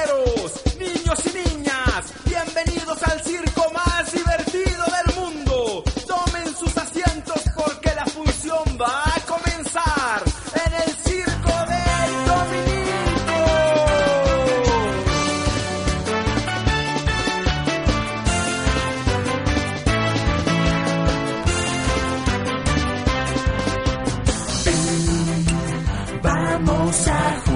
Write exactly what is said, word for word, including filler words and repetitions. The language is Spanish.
caballeros, niños y niñas, bienvenidos al circo más divertido del mundo. Tomen sus asientos porque la función va a comenzar en el circo del Dominito. Ven, vamos a